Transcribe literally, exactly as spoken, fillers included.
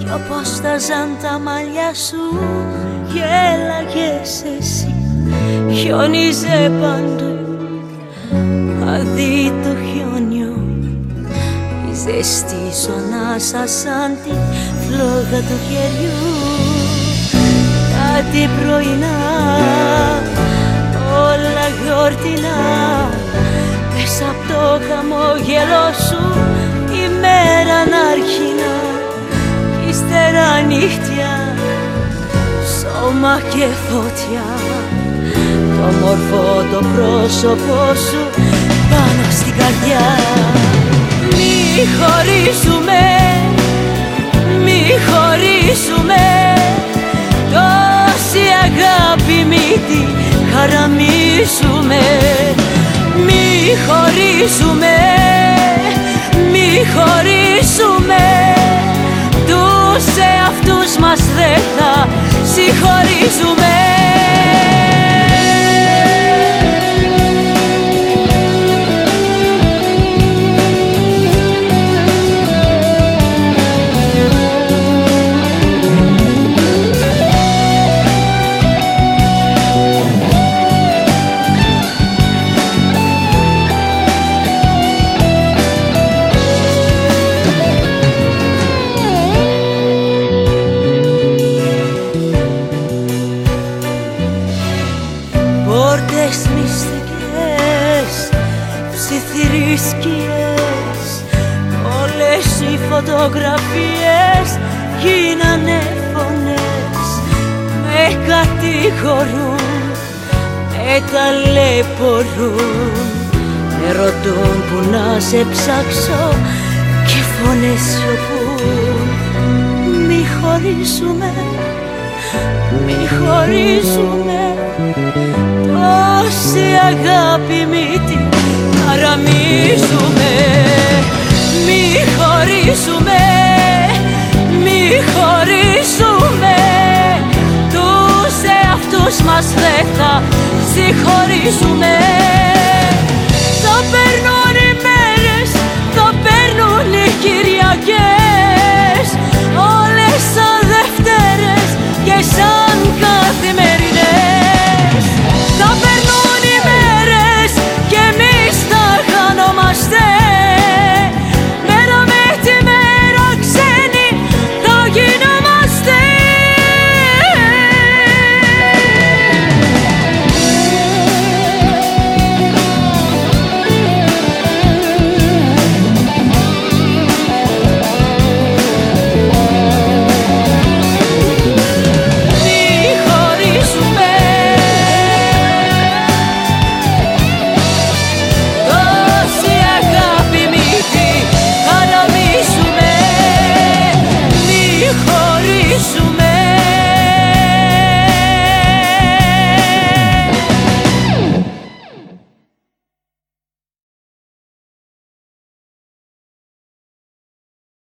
κι όπως στάζαν τα μαλλιά σου γέλαγες εσύ. Χιόνιζε παντού, αδύ το χιόνιο, η ζεστή σωνάσα σαν τη φλόγα του χεριού. Κάτι πρωινά, όλα γιορτινά, πες απ' το χαμόγελό σου η μέρα να αρχινά. Κι ύστερα νύχτια, σώμα και φωτιά, το μορφό το πρόσωπό σου πάνω στην καρδιά. Μη χωρίσουμε, μη χωρίσουμε, τόση αγάπη μη τη χαραμίσουμε. Μη χωρίσουμε, μη χωρίσουμε, τους εαυτούς μας δεν θα συγχωρίζουμε. Πόρτες μυστικές, ψιθυροί σκιές, όλες οι φωτογραφίες γίνανε φωνές. Με κατηγορούν, με ταλαιπωρούν, με ρωτούν που να σε ψάξω και φωνές σιωπούν. Μη χωρίσουμε, μη χωρίσουμε, τόση αγάπη μη την παραμίζουμε. Μη χωρίσουμε, μη χωρίσουμε, τους εαυτούς μας δεν θα συγχωρήσουμε.